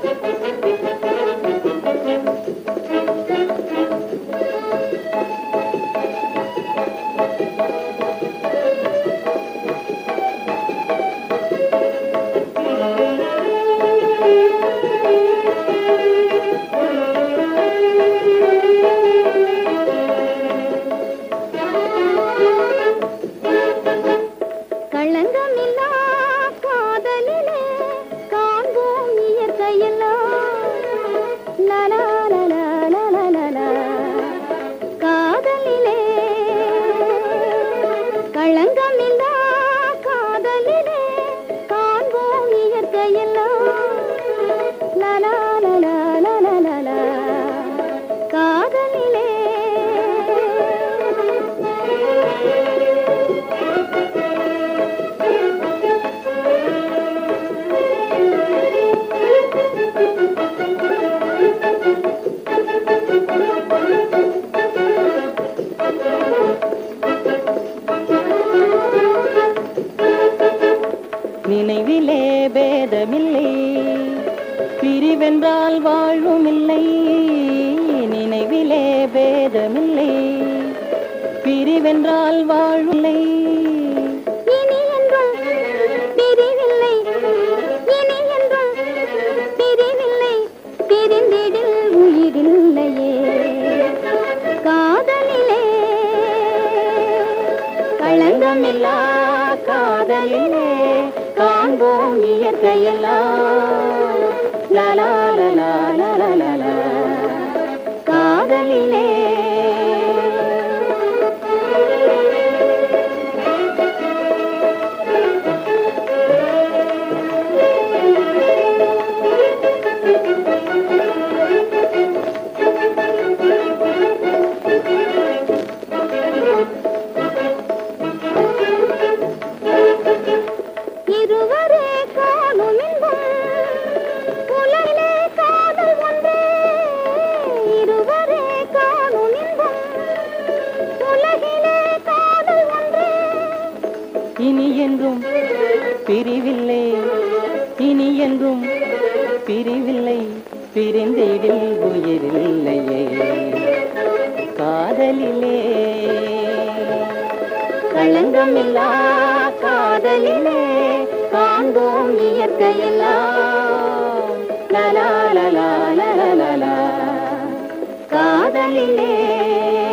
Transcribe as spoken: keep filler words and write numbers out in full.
நினைவிலே பேதமில்லை, பிரிவென்றால் வாழ்வுமில்லை. நினைவிலே பேதமில்லை, பிரிவென்றால் வாழ்வில்லை. இனி என்றும் பிரிவில்லை, இனி என்றும் பிரிவில்லை, பிரிந்திடில் உயிரில்லையே. காதலிலே களங்கமில்லா காதலிலே காண்போம் இயற்கையெல்லாம். லலா லலா லலா லலா காதலிலே. இருவரே காணும் இன்பம் உலகிலே காதல் ஒன்றே. இருவரே காணும் இன்பம் உலகிலே காதல் ஒன்றே. இனி என்றும் பிரிவில்லை, இனி என்றும் பிரிவில்லை, பிரிந்திடில் உயிரில்லையே. காதலிலே களங்கமில்லா காதலிலே காண்போம் இயற்கையெல்லாம். லலா லலா லலா லலா காதலிலே.